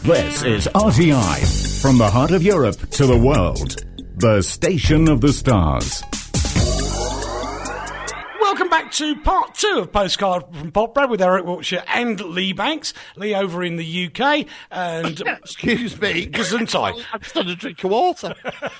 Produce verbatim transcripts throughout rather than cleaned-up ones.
This is R T I, from the heart of Europe to the world. The Station of the Stars. Welcome back to part two of Postcard from Potbrad with Eric Wiltshire and Lee Banks. Lee over in the U K and... Excuse me. Gesundheit. I'm just having a drink of water.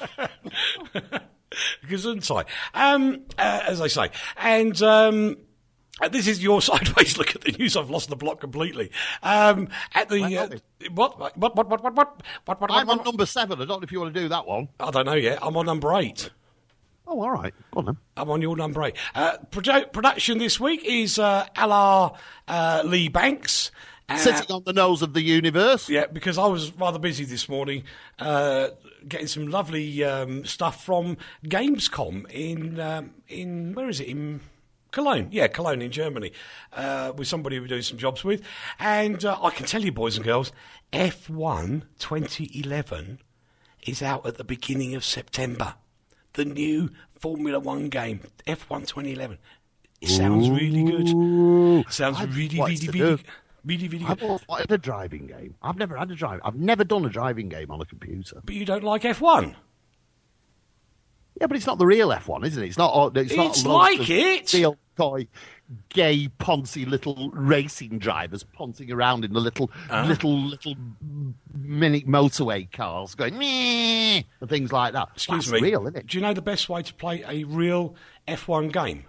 Gesundheit. Um, uh, as I say. And... Um, Uh, this is your sideways look at the news. I've lost the plot completely. Um, at the uh, what, what, what, what, what, what, what, what, what? I'm what, on number seven. I don't know if you want to do that one. I don't know yet. I'm on number eight. Oh, all right. Go on then. I'm on your number eight. Uh, produ- production this week is uh, a la uh, Lee Banks. Uh, Sitting on the nose of the universe. Yeah, because I was rather busy this morning uh, getting some lovely um, stuff from Gamescom in um, in where is it in. Cologne, yeah, Cologne in Germany, uh, with somebody we're doing some jobs with. And uh, I can tell you, boys and girls, F one twenty eleven is out at the beginning of September. The new Formula One game, F one twenty eleven. It sounds Ooh. really good. It sounds I've really, really, really, really, really good. I've always wanted a driving game. I've never had a driving. I've never done a driving game on a computer. But you don't like F one? Yeah, but it's not the real F one, isn't it? It's not. It's, it's not like it. Real toy, gay, poncy little racing drivers poncing around in the little, uh. little, little mini motorway cars, going meh and things like that. Excuse That's me. Real, isn't it? Do you know the best way to play a real F one game?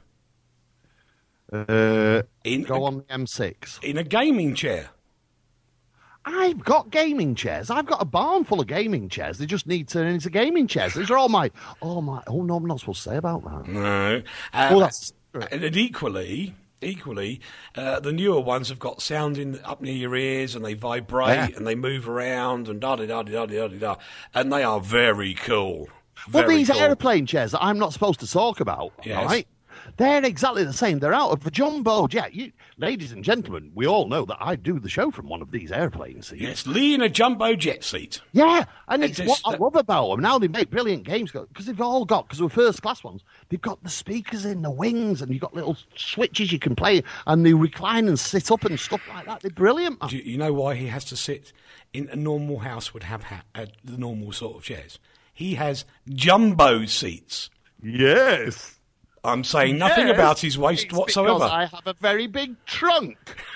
Uh, in go a, on the M six in a gaming chair. I've got gaming chairs. I've got a barn full of gaming chairs. They just need turning into gaming chairs. These are all my... Oh, my... Oh, no, I'm not supposed to say about that. No. Uh, oh, that's... And, and equally, equally, uh, the newer ones have got sound in, up near your ears and they vibrate yeah. and they move around and da-da-da-da-da-da-da. And they are very cool. Well, very these cool. aeroplane chairs that I'm not supposed to talk about, yes. right? They're exactly the same. They're out of the jumbo jet. You, ladies and gentlemen, we all know that I do the show from one of these airplane seats. Yes, Lee in a jumbo jet seat. Yeah, and it's just, what I uh, love about them. Now they make brilliant games because they've all got, because they're first-class ones, they've got the speakers in the wings and you've got little switches you can play and they recline and sit up and stuff like that. They're brilliant, man. Do you know why he has to sit in a normal house would have ha- uh, the normal sort of chairs? He has jumbo seats. Yes. I'm saying nothing yes, about his waist it's whatsoever. Because I have a very big trunk.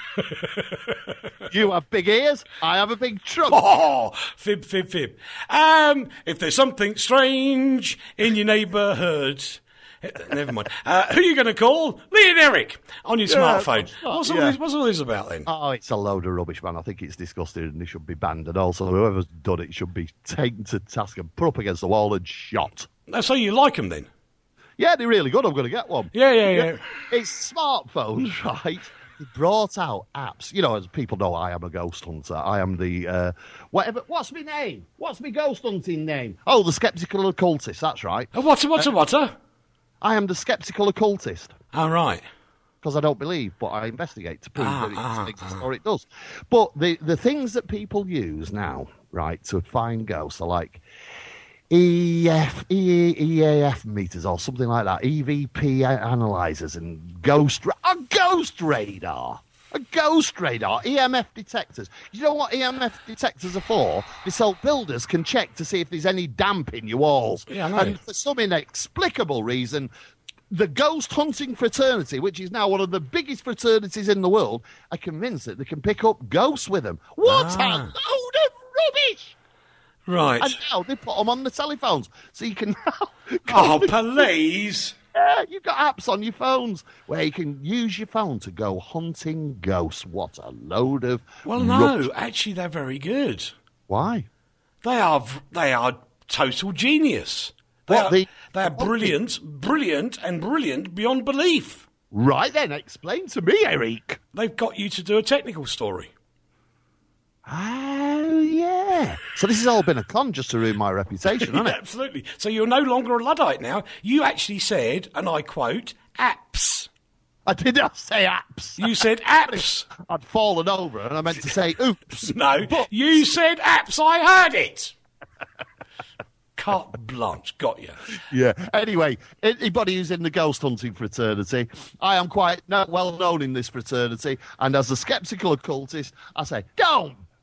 You have big ears, I have a big trunk. Oh, fib, fib, fib. Um, if there's something strange in your neighbourhood... Never mind. Uh, who are you going to call? Lee and Eric on your yeah, smartphone. What's all, yeah. this, what's all this about then? Oh, it's a load of rubbish, man. I think it's disgusting and it should be banned. And also, whoever's done it should be taken to task and put up against the wall and shot. Oh, so you like them then? Yeah, they're really good. I'm going to get one. Yeah, yeah, yeah. yeah. It's smartphones, right? They brought out apps. You know, as people know, I am a ghost hunter. I am the, uh, whatever. What's my name? What's my ghost hunting name? Oh, the Skeptical Occultist. That's right. A what, a what, a what, a? I am the Skeptical Occultist. All right. Because I don't believe, but I investigate to prove ah, that it ah, exists ah. or it does. But the, the things that people use now, right, to find ghosts are like E F, E E A F meters or something like that, E V P analyzers and ghost, a ghost radar, a ghost radar, E M F detectors. You know what E M F detectors are for? They so builders can check to see if there's any damp in your walls. Yeah, I know. And for some inexplicable reason, the ghost hunting fraternity, which is now one of the biggest fraternities in the world, are convinced that they can pick up ghosts with them. What ah. a load of rubbish! Right. And now they put them on the telephones, so you can now... Oh, please! Yeah, you've got apps on your phones where you can use your phone to go hunting ghosts. What a load of... Well, no, rubbish. actually, they're very good. Why? They are They are total genius. They What, are, the- they are brilliant, brilliant, and brilliant beyond belief. Right then, explain to me, Eric. They've got you to do a technical story. Oh, yeah. So this has all been a con just to ruin my reputation, hasn't it? Absolutely. So you're no longer a Luddite now. You actually said, and I quote, apps. I did not say apps. You said apps. I'd fallen over and I meant to say oops. No, But- you said apps. I heard it. Carte blanche. Got you. Yeah. Anyway, anybody who's in the ghost hunting fraternity, I am quite no, well known in this fraternity, and as a skeptical occultist, I say, don't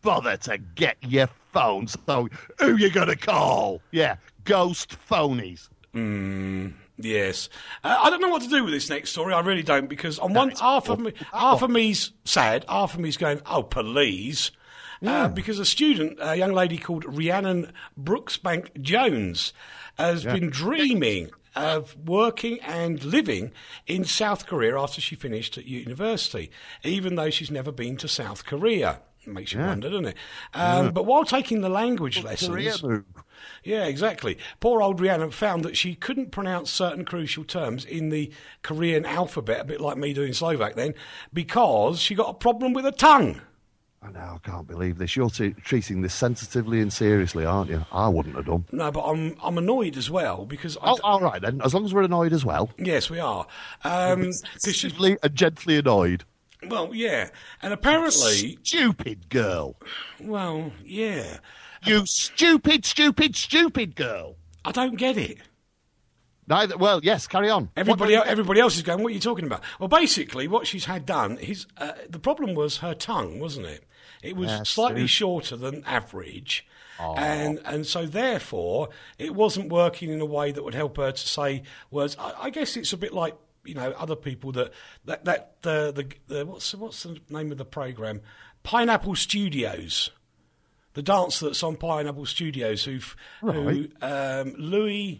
bother to get your phone. So who you gonna call? Yeah, ghost phonies. Mm, yes. Uh, I don't know what to do with this next story. I really don't, because on one half of me, half of me's sad, half of me's going, oh, please. Yeah. Uh, because a student, a young lady called Rhiannon Brooksbank Jones, has Yeah. been dreaming of working and living in South Korea after she finished at university, even though she's never been to South Korea. It makes you Yeah. wonder, doesn't it? Um, Yeah. But while taking the language Korea lessons... move. Yeah, exactly. Poor old Rhiannon found that she couldn't pronounce certain crucial terms in the Korean alphabet, a bit like me doing Slovak then, because she got a problem with her tongue. I know, I can't believe this. You're t- treating this sensitively and seriously, aren't you? I wouldn't have done. No, but I'm I'm annoyed as well because... I Oh, d- all right then. As long as we're annoyed as well. Yes, we are. Um, 'cause she's, Sensitively and gently annoyed. well, yeah. And apparently... Stupid girl. Well, yeah. You stupid, stupid, stupid girl. I don't get it. Neither. Well, yes. Carry on. Everybody, What- el- everybody else is going, what are you talking about? Well, basically, what she's had done is... Uh, the problem was her tongue, wasn't it? It was Yes, slightly Sue. shorter than average. And and so, therefore, it wasn't working in a way that would help her to say words. I, I guess it's a bit like, you know, other people that... that, that uh, the, the what's, what's the name of the programme? Pineapple Studios. The dancer that's on Pineapple Studios, who've, who Right. um, Louis,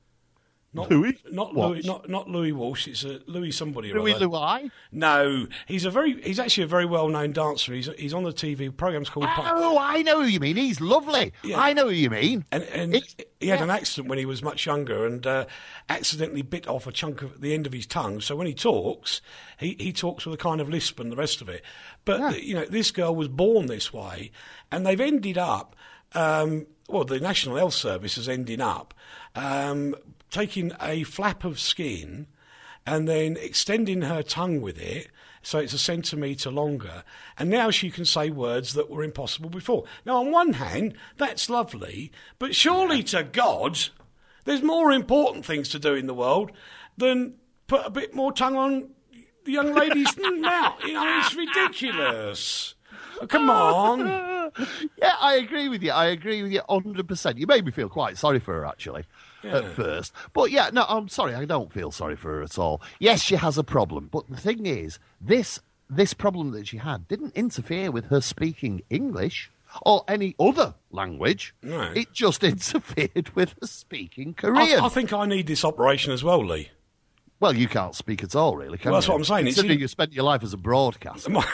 not Louis? not Walsh? Louis, not not Louis Walsh. It's a Louis somebody. or Louis other. Louis? No, he's a very he's actually a very well known dancer. He's he's on the T V programmes called. Pi- Oh, I know who you mean. He's lovely. Yeah. I know who you mean. And, and It's- he had yeah. an accident when he was much younger and uh, accidentally bit off a chunk of the end of his tongue. So when he talks, he, he talks with a kind of lisp and the rest of it. But, Yeah. you know, this girl was born this way and they've ended up, um, well, the National Health Service has ended up um, taking a flap of skin and then extending her tongue with it so it's a centimetre longer. And now she can say words that were impossible before. Now, on one hand, that's lovely, but surely to God, there's more important things to do in the world than put a bit more tongue on the young lady's mouth. You know, it's ridiculous. Oh, come on. Yeah, I agree with you. I agree with you one hundred percent. You made me feel quite sorry for her, actually, Yeah. at first. But yeah, no, I'm sorry. I don't feel sorry for her at all. Yes, she has a problem. But the thing is, this this problem that she had didn't interfere with her speaking English or any other language. No. It just interfered with her speaking I, Korean. I think I need this operation as well, Lee. Well, you can't speak at all, really, can Well, that's you? what I'm saying. It's Considering in- you spent your life as a broadcaster. My-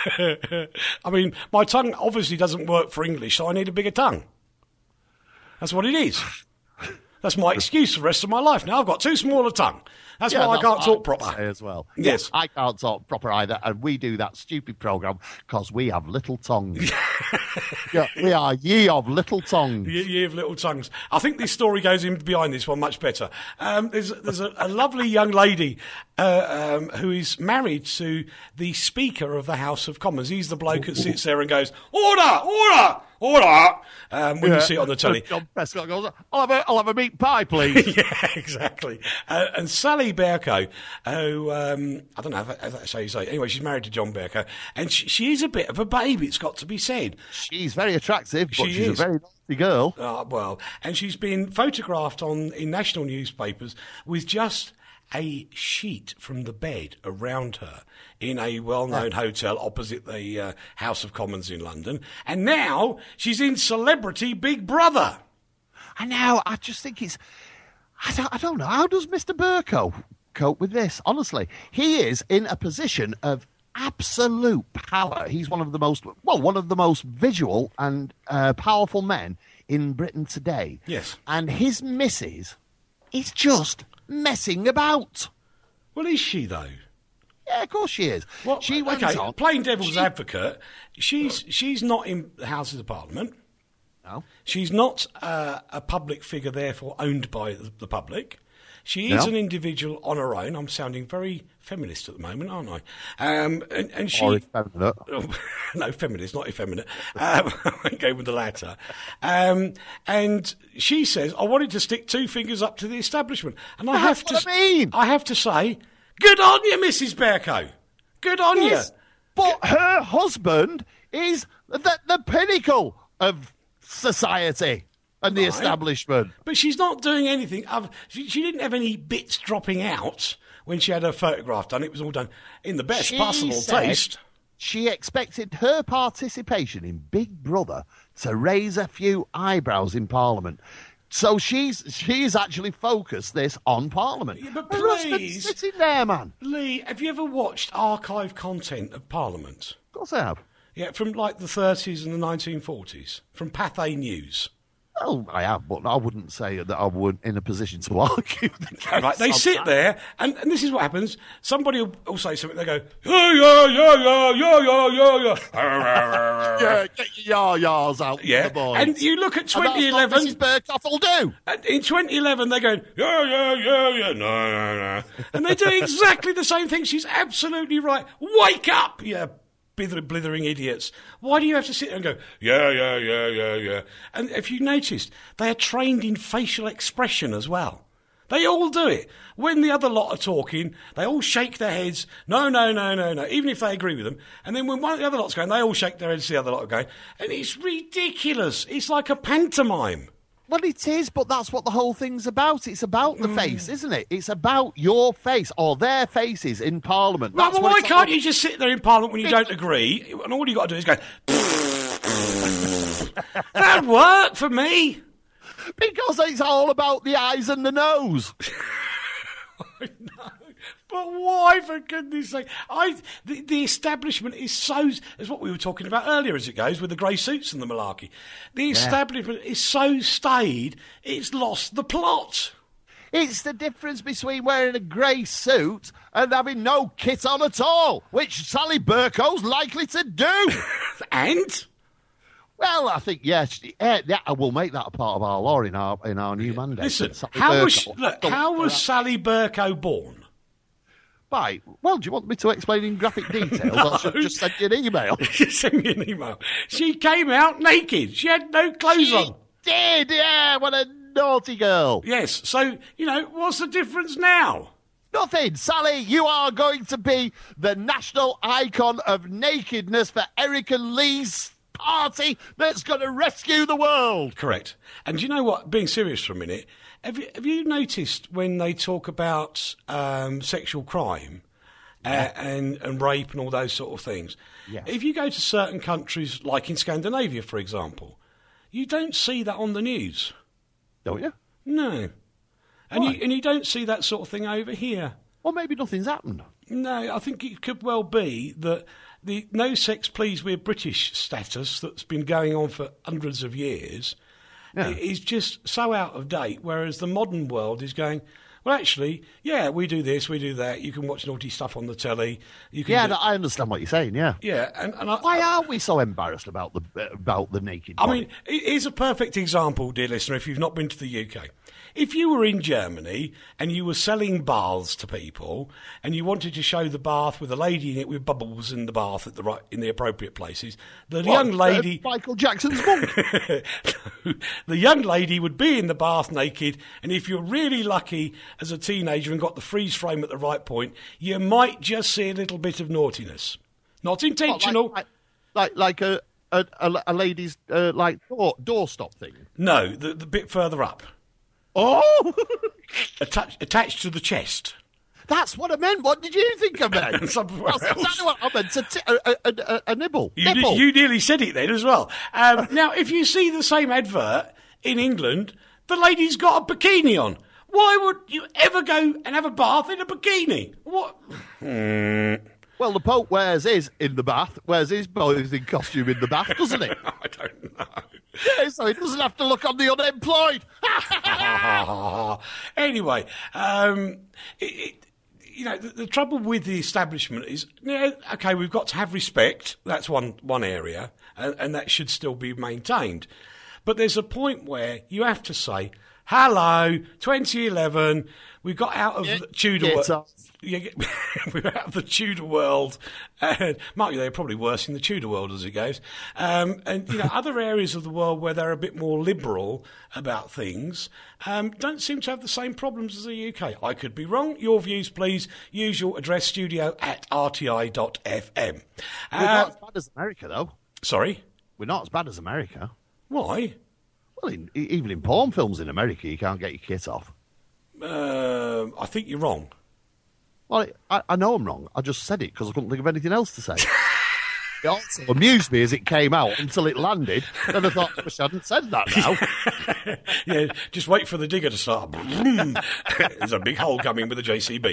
I mean, my tongue obviously doesn't work for English, so I need a bigger tongue. That's what it is. That's my excuse for the rest of my life. Now I've got too small a tongue. That's Yeah, why I that's can't what talk would proper. say as well. Yes. I can't talk proper either, and we do that stupid program because we have little tongues. Yeah, we are ye of little tongues. You, you have little tongues. I think this story goes in behind this one much better. Um, there's there's a, a lovely young lady uh, um, who is married to the Speaker of the House of Commons. He's the bloke that sits there and goes, order, order, order, um, when you see it on the telly. John Prescott goes, I'll have a, I'll have a meat pie, please. Yeah, exactly. Uh, and Sally Bercow, who, um, I don't know if, if that's how you say it. Anyway, she's married to John Bercow, and she, she is a bit of a baby, it's got to be said. She's very attractive, but She she's is. a very naughty girl. Uh, well, and she's been photographed on in national newspapers with just a sheet from the bed around her in a well-known hotel opposite the uh, House of Commons in London. And now she's in Celebrity Big Brother. And now I just think it's, I don't, I don't know, how does Mister Burko cope with this? Honestly, he is in a position of absolute power. He's one of the most, well, one of the most visual and uh, powerful men in Britain today. Yes. And his missus is just messing about. Well, is she, though? Yeah, of course she is. Well, she went okay, on. playing devil's she- advocate, she's she's not in the Houses of Parliament. No. She's not uh, a public figure, therefore owned by the, the public. She is No. an individual on her own. I'm sounding very feminist at the moment, aren't I? Um, and, and she, Or effeminate. no, feminist, not effeminate. Um, I go with the latter. Um, and she says, "I wanted to stick two fingers up to the establishment," and I have That's to, what I mean. I have to say, good on you, Missus Bercow. Good on Yes, you. but her husband is the, the pinnacle of society and the Right. establishment. But she's not doing anything. Other, she, she didn't have any bits dropping out when she had her photograph done. It was all done in the best She possible said taste. She expected her participation in Big Brother to raise a few eyebrows in Parliament. So she's she's actually focused this on Parliament. Yeah, but Her husband's please. sitting there, man. Lee, have you ever watched archive content of Parliament? Of course I have. Yeah, from like the thirties and the nineteen forties, from Pathé News. Well, I have, but I wouldn't say that I would in a position to argue. The case Right, they on sit that. there, and, and this is what happens. Somebody will, will say something, they go, yeah, yeah, yeah, yeah, yeah, yeah, yeah, yeah. Yeah, get your yah-yahs out, Yeah, the boys. and you look at And that's what twenty eleven. Missus Burkhoff will do. And in twenty eleven, they're going, yeah, yeah, yeah, yeah, no, no, no. And they do exactly the same thing. She's absolutely right. Wake up, you blither- blithering idiots. Why do you have to sit there and go, yeah, yeah, yeah, yeah, yeah? And if you noticed, they are trained in facial expression as well. They all do it. When the other lot are talking, they all shake their heads, no, no, no, no, no, even if they agree with them. And then when one of the other lot's going, they all shake their heads to the other lot are going. And it's ridiculous. It's like a pantomime. Well, it is, but that's what the whole thing's about. It's about the face, isn't it? It's about your face or their faces in Parliament. Right, That's well, what why it's can't all- you just sit there in Parliament when you don't agree, and all you got to do is go, that'd work for me. Because it's all about the eyes and the nose. I know. But why, for goodness sake? I, the, the establishment is so, as what we were talking about earlier as it goes, with the grey suits and the malarkey. The establishment is so staid, it's lost the plot. It's the difference between wearing a grey suit and having no kit on at all, which Sally Burko's likely to do. And? Well, I think, yes, yeah, yeah, we'll make that a part of our law in our in our new mandate. Listen, Sally how was, Burko- look, how was Sally Burko born? Right. Well, do you want me to explain in graphic details? I should just send you an email. Send me an email. She came out naked. She had no clothes She on. did, yeah, what a naughty girl. Yes, so, you know, what's the difference now? Nothing. Sally, you are going to be the national icon of nakedness for Eric and Lee's party that's going to rescue the world. Correct. And do you know what? Being serious for a minute, have you, have you noticed when they talk about um, sexual crime uh, and, and rape and all those sort of things? Yes. If you go to certain countries, like in Scandinavia, for example, you don't see that on the news. Don't you? No. And Why? you, and you don't see that sort of thing over here. Or maybe nothing's happened. No, I think it could well be that the no sex please we're British status that's been going on for hundreds of years Yeah. is just so out of date, whereas the modern world is going, well, actually, yeah, we do this, we do that. You can watch naughty stuff on the telly. You can Yeah, do- no, I understand what you're saying, yeah. yeah, and, and I, Why are we so embarrassed about the about the naked I body? mean, it- here's a perfect example, dear listener, if you've not been to the U K. If you were in Germany and you were selling baths to people and you wanted to show the bath with a lady in it with bubbles in the bath at the right in the appropriate places, the What, young lady uh, Michael Jackson's monk. the young lady would be in the bath naked, and if you're really lucky as a teenager and got the freeze frame at the right point, you might just see a little bit of naughtiness. Not intentional. What, like, like, like a, a, a, a lady's uh, like door, doorstop thing. No, the, the bit further up. Oh, Attach, attached to the chest. that's what I meant. What did you think I meant? Somewhere That's else. exactly what I meant. A, t- a, a, a, a nibble. You, nibble. ne- you nearly said it then as well. Um, now, if you see the same advert in England, the lady's got a bikini on. Why would you ever go and have a bath in a bikini? What? Well, the Pope wears his in the bath, wears his boating costume in the bath, doesn't he? I don't know. Yeah, so he doesn't have to look on the unemployed. Anyway, um, it, it, you know, the, the trouble with the establishment is, yeah, okay, we've got to have respect. That's one one area, and, and that should still be maintained. But there's a point where you have to say, hello, twenty eleven, we got out of Get- the Tudor get world. off. Yeah, get- we're out of the Tudor world. And, Mark, they're probably worse in the Tudor world as it goes. Um, and, you know, other areas of the world where they're a bit more liberal about things um, don't seem to have the same problems as the U K. I could be wrong. Your views, please. Usual address, studio at r t i dot f m. We're Uh, not as bad as America, though. sorry? We're not as bad as America. Why? Well, in, even in porn films in America, you can't get your kit off. Uh, I think you're wrong. Well, I, I know I'm wrong. I just said it because I couldn't think of anything else to say. It also amused me as it came out until it landed. Then I thought, I wish I hadn't said that now. Yeah, just wait for the digger to start. There's a big hole coming with a J C B.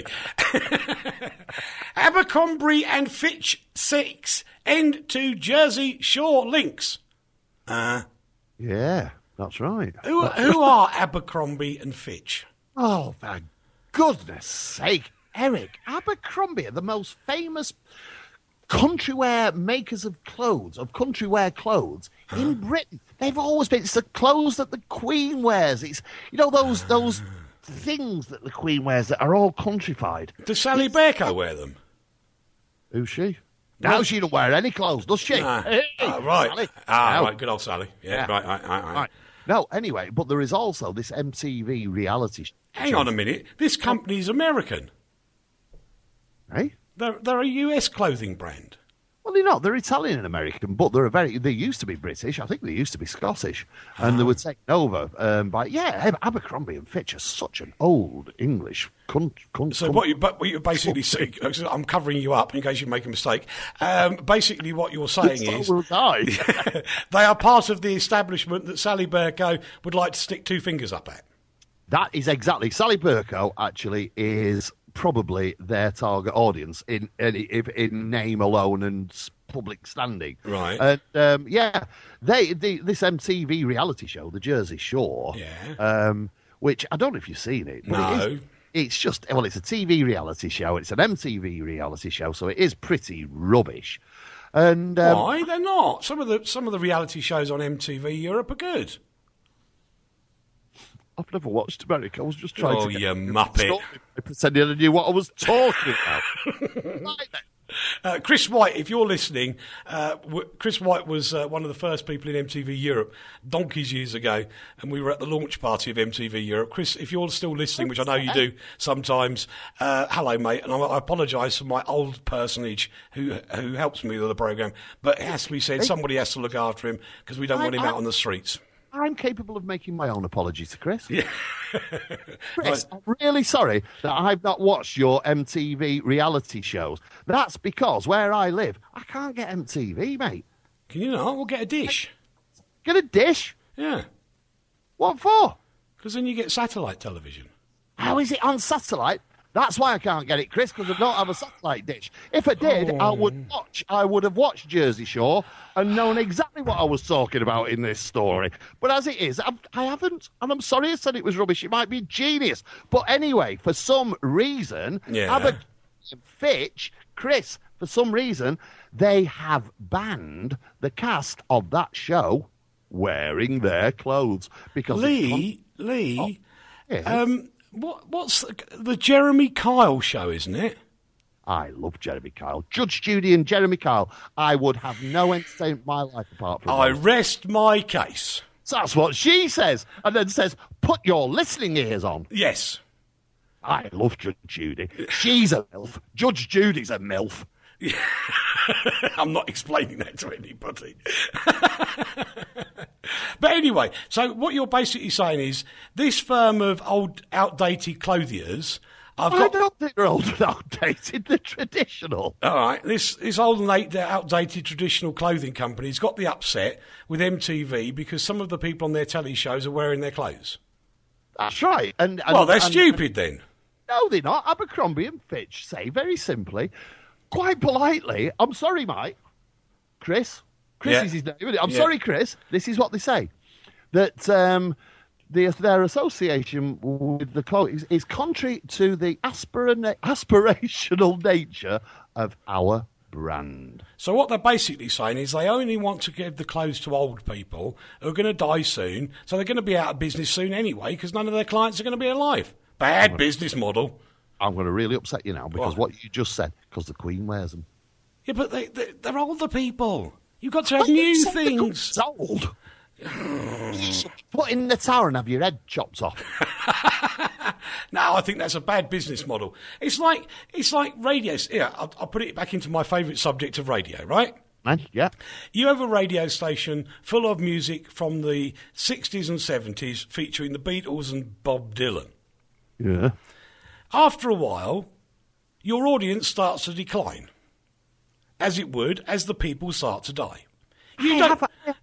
Abercrombie and Fitch six end to Jersey Shore links. Uh, yeah, that's right. Who, That's who are Abercrombie and Fitch? Oh, for goodness sake. Eric, Abercrombie are the most famous country wear makers of clothes, of country wear clothes in Britain. They've always been, it's the clothes that the Queen wears. It's, you know, those those things that the Queen wears that are all countrified. Does Sally Berko wear them? Who's she? Now she don't wear any clothes, does she? Ah, Hey, ah, right. Sally. Ah, No. right, good old Sally. Yeah, Yeah. right, right, right, right. Right. No, anyway, but there is also this M T V reality show. Hang on a minute. This company's American. Hey? They're, they're a U S clothing brand. Well, they're not. They're Italian and American, but they're a very. They used to be British. I think they used to be Scottish, and they were taken over um, by yeah. Ab- Abercrombie and Fitch are such an old English country. So what you, but what you're basically saying, I'm covering you up in case you make a mistake. Um, basically, what you're saying is will die. they are part of the establishment that Sally Berko would like to stick two fingers up at. That is exactly. Sally Berko actually is probably their target audience in in, in name alone and public standing. Right. And um, yeah, they the, this M T V reality show, The Jersey Shore. Yeah. Um, which I don't know if you've seen it. But No. It is, it's just well, it's a T V reality show. It's an M T V reality show, so it is pretty rubbish. And um, Why? They're not. Some of the some of the reality shows on M T V Europe are good. I've never watched America. I was just trying Oh, to get you muppet. pretending I knew what I was talking about. Right then. Uh, Chris White, if you're listening, uh, w- Chris White was uh, one of the first people in M T V Europe donkeys years ago, and we were at the launch party of M T V Europe. Chris, if you're still listening, which I know you do sometimes, uh, hello, mate, and I, I apologise for my old personage who who helps me with the programme, but it has to be said, somebody has to look after him because we don't want him out on the streets. I'm capable of making my own apology to Chris. Yeah. Chris, I'm really sorry that I've not watched your M T V reality shows. That's because where I live, I can't get M T V, mate. Can you not? We'll get a dish. Get a dish? Yeah. What for? Because then you get satellite television. How is it on satellite? That's why I can't get it, Chris, because I don't have a satellite dish. If I did, I would watch. I would have watched Jersey Shore and known exactly what I was talking about in this story. But as it is, I've, I haven't, and I'm sorry I said it was rubbish. It might be genius, but anyway, for some reason, Yeah. Abercrombie and Fitch, Chris, for some reason, they have banned the cast of that show wearing their clothes because Lee, Lee, Yeah. um, what, what's the, the Jeremy Kyle show, isn't it? I love Jeremy Kyle. Judge Judy and Jeremy Kyle. I would have no entertainment in my life apart from I those. rest my case. So that's what she says. And then says, put your listening ears on. Yes. I love Judge Judy. She's a MILF. Judge Judy's a MILF. I'm not explaining that to anybody. But anyway, so what you're basically saying is this firm of old, outdated clothiers. I've I got. don't think they're old and outdated. They're traditional. All right, this this old and late, outdated traditional clothing company's got the upset with M T V because some of the people on their telly shows are wearing their clothes. That's right. And, and Well, they're and- stupid then. No, they're not. Abercrombie and Fitch say very simply, quite politely, I'm sorry, Mike. Chris. Chris Yeah. is his name, isn't it? I'm Yeah. sorry, Chris. This is what they say. That um, the, their association with the clothes is, is contrary to the aspira- aspirational nature of our brand. So what they're basically saying is they only want to give the clothes to old people who are going to die soon, so they're going to be out of business soon anyway because none of their clients are going to be alive. Bad business model. I'm going to really upset you now because What? what you just said, because the Queen wears them. Yeah, but they, they, they're older people. You've got to have new things. It's old. Put in the tower and have your head chopped off. No, I think that's a bad business model. It's like it's like radio. Yeah, I'll, I'll put it back into my favourite subject of radio, right? man. Yeah. You have a radio station full of music from the sixties and seventies featuring the Beatles and Bob Dylan. Yeah. After a while, your audience starts to decline, as it would as the people start to die. You I don't... have a-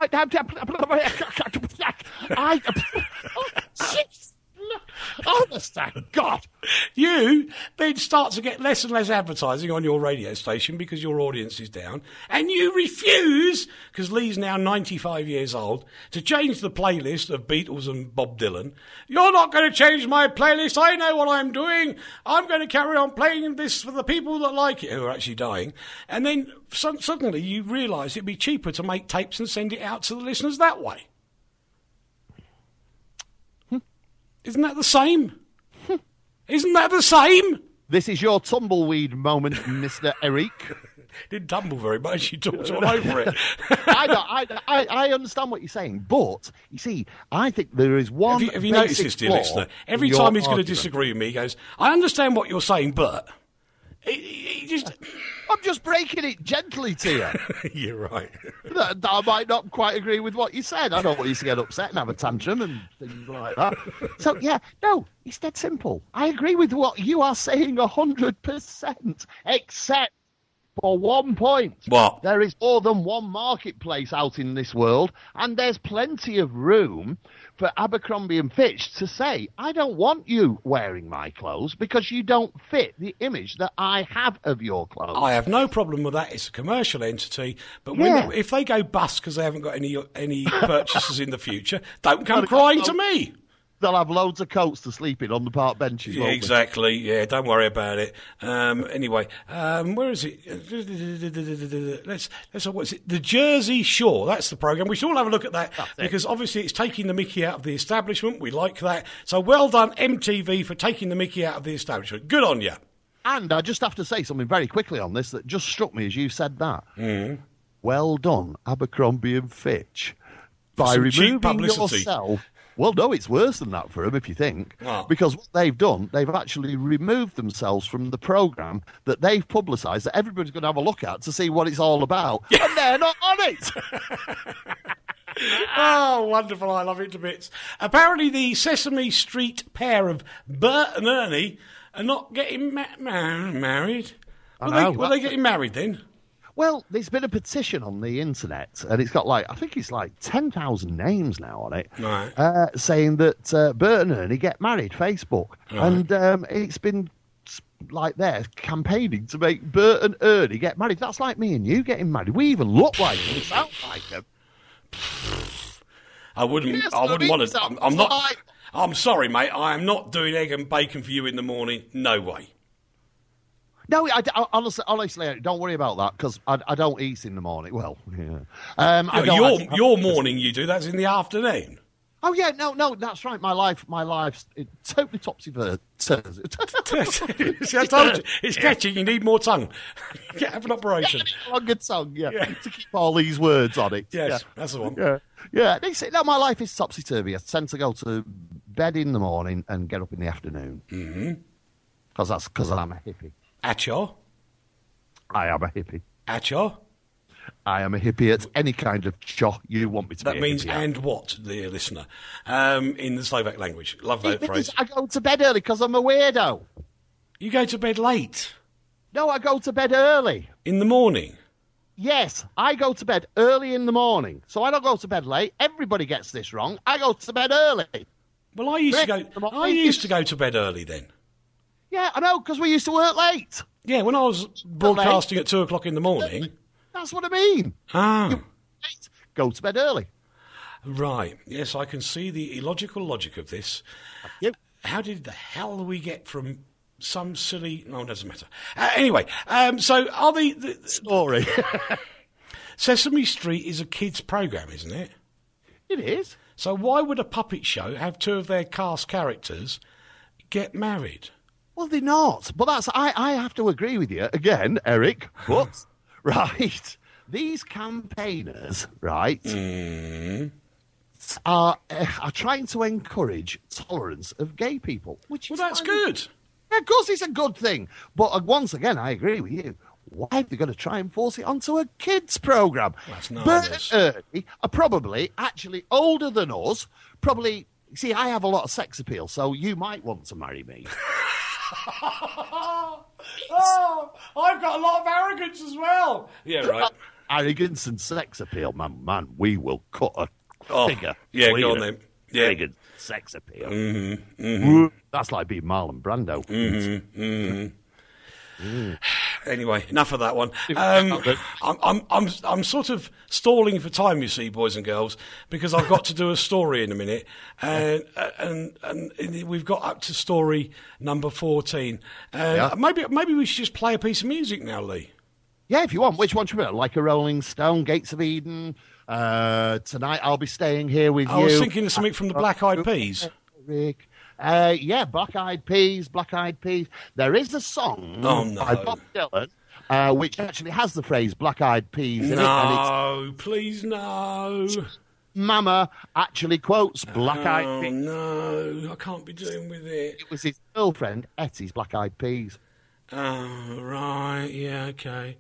I, oh, jeez. Honest to God. You then start to get less and less advertising on your radio station because your audience is down, and you refuse, because Lee's now ninety-five years old, to change the playlist of Beatles and Bob Dylan. You're not going to change my playlist. I know what I'm doing. I'm going to carry on playing this for the people that like it, who are actually dying. And then so- suddenly you realise it'd be cheaper to make tapes and send it out to the listeners that way. Isn't that the same? Isn't that the same? This is your tumbleweed moment, Mister Eric. Didn't tumble very much. You talked all over it. I, know, I, I, I understand what you're saying, but you see, I think there is one. Have you, have you noticed this, dear listener? Every time he's going to disagree with me, he goes, "I understand what you're saying, but." He, he just... I'm just breaking it gently to you. You're right. that, that I might not quite agree with what you said. I don't want you to get upset and have a tantrum and things like that. So, yeah, no, it's dead simple. I agree with what you are saying one hundred percent, except for one point. What? There is more than one marketplace out in this world, and there's plenty of room for Abercrombie and Fitch to say, I don't want you wearing my clothes because you don't fit the image that I have of your clothes. I have no problem with that. It's a commercial entity, but when Yeah. they, if they go bust because they haven't got any any purchases in the future, don't come crying to me. They'll have loads of coats to sleep in on the park benches. Yeah, won't they? exactly. Yeah, don't worry about it. Um, anyway, um, where is it? Let's let's what's it? The Jersey Shore. That's the program. We should all have a look at that because obviously it's taking the mickey out of the establishment. We like that. So well done, M T V, for taking the mickey out of the establishment. Good on you. And I just have to say something very quickly on this that just struck me as you said that. Mm. Well done, Abercrombie and Fitch, by some cheap removing publicity. yourself. Well, no, it's worse than that for them, if you think. Oh. Because what they've done, they've actually removed themselves from the programme that they've publicised that everybody's going to have a look at to see what it's all about. Yeah. And they're not on it. Oh, wonderful. I love it to bits. Apparently the Sesame Street pair of Bert and Ernie are not getting ma- ma- married. I Were, know, they, were they getting married then? Well, there's been a petition on the internet, and it's got like, I think it's like ten thousand names now on it, Right. uh, saying that uh, Bert and Ernie get married, Facebook. Right. And um, it's been like they're campaigning to make Bert and Ernie get married. That's like me and you getting married. We even look like them, we sound like them. I wouldn't. Yes, I wouldn't I want mean, to. I'm, I'm not. like- I'm sorry, mate. I am not doing egg and bacon for you in the morning. No way. No, I, I, honestly, honestly, don't worry about that because I, I don't eat in the morning. Well, yeah. Um, I Yeah, don't your actually- your morning you do. That's in the afternoon. Oh yeah, no, no, that's right. My life, my life's it, totally topsy-turvy. See, I told you, it's catching. You need more tongue. Get have an operation. Longer tongue, yeah, Yeah. to keep all these words on it. Yes, yeah. that's the one. Yeah, yeah. They say, no, my life is topsy-turvy. I tend to go to bed in the morning and get up in the afternoon. Mm-hmm. Because that's because I'm a hippie. At your, I am a hippie. at your. I am a hippie at any kind of cho you want me to That be. means a hippie at. and what, dear listener, um, in the Slovak language. Love that It phrase. means I go to bed early because I'm a weirdo. You go to bed late No, I go to bed early. in the morning. Yes, I go to bed early in the morning. So I don't go to bed late. Everybody gets this wrong. I go to bed early. Well, I used to go. Correct. I used to go to bed early then. Yeah, I know, because we used to work late. Yeah, when I was broadcasting at two o'clock in the morning. That's what I mean. Ah, Late. Go to bed early. right. Yes, I can see the illogical logic of this. Yep. How did the hell we get from some silly? No, it doesn't matter. Uh, anyway, um, so are the, the Story. Sesame Street is a kids' program, isn't it? It is. So why would a puppet show have two of their cast characters get married? Well, they're not. But that's I, I have to agree with you again, Eric. But right, these campaigners, right, Mm. are uh, are trying to encourage tolerance of gay people, which Well, is that's fine. good. Yeah, of course, it's a good thing. But uh, once again, I agree with you. why are they going to try and force it onto a kids' programme? That's nice. Bert and Ernie are probably actually older than us. Probably, see, I have a lot of sex appeal, so you might want to marry me. Oh, I've got a lot of arrogance as well. Yeah, right. Arrogance and sex appeal, man, man, we will cut a Oh, figure. yeah, go on then. Yeah. Arrogance, sex appeal. Mm-hmm, mm-hmm. That's like being Marlon Brando. Mm-hmm, mm-hmm. Mm. Anyway, enough of that one. Um, I'm, I'm, I'm, I'm sort of stalling for time, you see, boys and girls, because I've got to do a story in a minute, and and and we've got up to story number fourteen. And Yeah. maybe maybe we should just play a piece of music now, Lee. Yeah, if you want. Which one should we do? Like a Rolling Stone, Gates of Eden. Uh, tonight I'll be staying here with I you. was thinking of something from the Black Eyed Peas. Rick. Uh, yeah, Black Eyed Peas, Black Eyed Peas. There is a song Oh, no. by Bob Dylan, uh, which actually has the phrase Black Eyed Peas in it. And No, please no. it's Mama actually quotes Black Eyed Oh, Peas. no, I can't be doing with it. It was his girlfriend, Ettie's Black Eyed Peas. Oh, right, yeah, okay.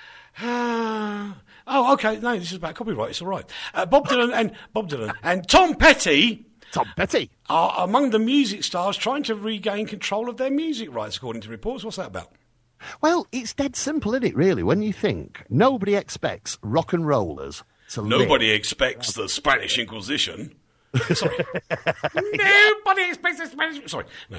Ah. Oh, okay, no, this is about copyright, it's all right. Uh, Bob Dylan and Bob Dylan and Tom Petty Tom Petty. are among the music stars trying to regain control of their music rights, according to reports. What's that about? Well, it's dead simple, isn't it, really, when you think nobody expects rock and rollers to Nobody live. expects the Spanish Inquisition. Sorry. Nobody expects the Spanish... Sorry, no.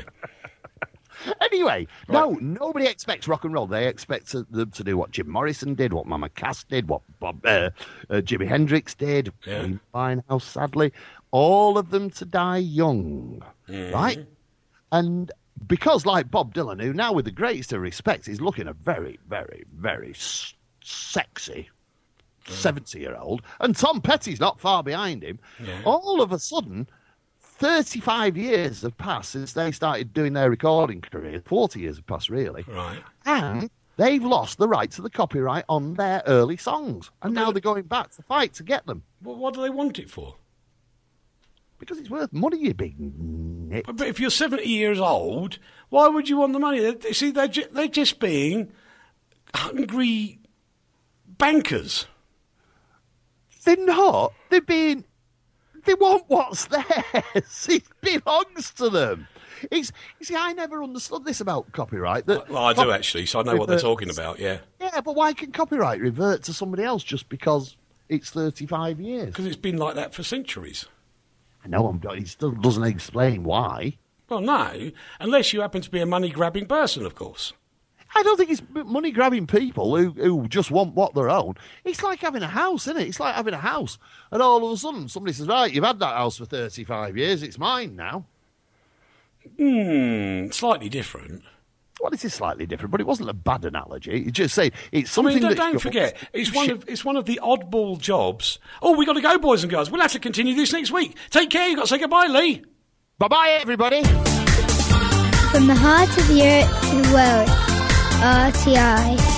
Anyway, no, nobody expects rock and roll. They expect to, them to do what Jim Morrison did, what Mama Cass did, what Bob, uh, uh, Jimi Hendrix did, Yeah. Amy Winehouse, sadly. All of them to die young, right? And because, like Bob Dylan, who now, with the greatest of respect, is looking a very, very, very s- sexy seventy-year-old, and Tom Petty's not far behind him, Yeah. all of a sudden... thirty-five years have passed since they started doing their recording career. forty years have passed, really. Right. And they've lost the right to the copyright on their early songs. And now they're going back to fight to get them. Well, what do they want it for? Because it's worth money, you big nit. But, but if you're seventy years old, why would you want the money? They, see, they're, ju- they're just being hungry bankers. They're not. They're being... They want what's theirs. It belongs to them. It's, you see, I never understood this about copyright. That Well, I do actually, so I know what they're talking about, yeah. Yeah, but why can copyright revert to somebody else just because it's thirty-five years? Because it's been like that for centuries. I know, I'm, he still doesn't explain why. Well, no, unless you happen to be a money-grabbing person, of course. I don't think it's money-grabbing people who, who just want what their own. It's like having a house, isn't it? It's like having a house. And all of a sudden, somebody says, right, you've had that house for thirty-five years, it's mine now. Hmm, slightly different. Well, this is slightly different, but it wasn't a bad analogy. It's just saying it's I something mean, don't, that... don't forget, it's one of it's one of the oddball jobs. Oh, we got to go, boys and girls. We'll have to continue this next week. Take care. You've got to say goodbye, Lee. Bye-bye, everybody. From the heart of Europe to the world, R T I.